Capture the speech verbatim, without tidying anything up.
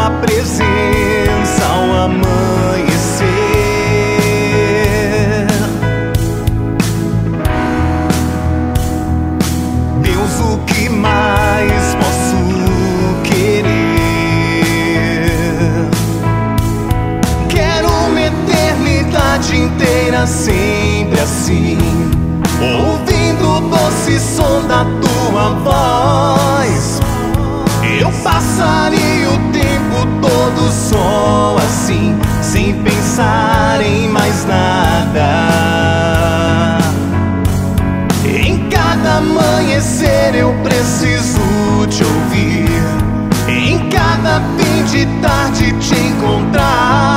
tua presença ao amanhecer. Deus, o que mais posso querer? Quero uma eternidade inteira sempre assim, ouvindo o doce som da tua voz. Eu passaria o tempo todo só assim, sem pensar em mais nada. Em cada amanhecer eu preciso te ouvir, em cada fim de tarde te encontrar.